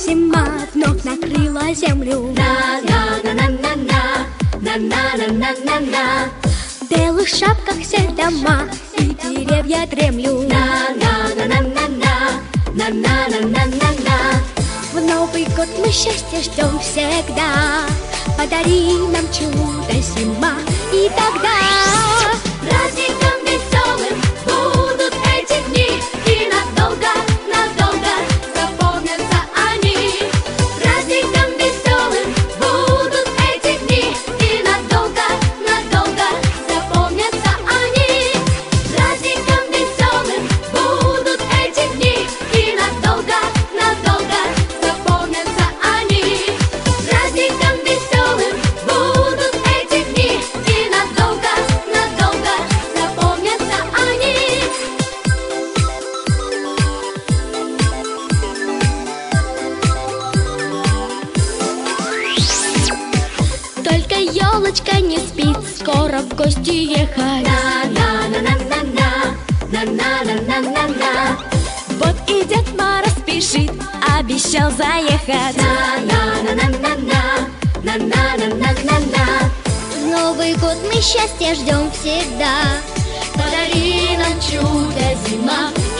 зима вновь накрыла землю. На-на-на-на-на-на, на-на-на-на-на-на. В белых шапках все дома и деревья дремлют. На-на-на-на-на-на, на-на-на-на-на-на. В Новый год мы счастье ждем всегда. Подари нам чудо, зима, и тогда Праздником веселым будут эти дни, и надолго, надолго запомнятся они. Праздником веселым будут эти дни, и надолго, надолго запомнятся они. Праздником веселым будут эти дни, и надолго, надолго запомнятся они. Праздником веселым будут эти дни, и надолго, надолго запомнятся они. только елочка не спит, скоро в гости ехать. На-на-на-на-на-на, на-на-на-на-на-на. Вот и Дед Мороз спешит, обещал заехать. На-на-на-на-на-на, на-на-на-на-на-на. В Новый год мы счастье ждем всегда. Подари нам чудо, зима,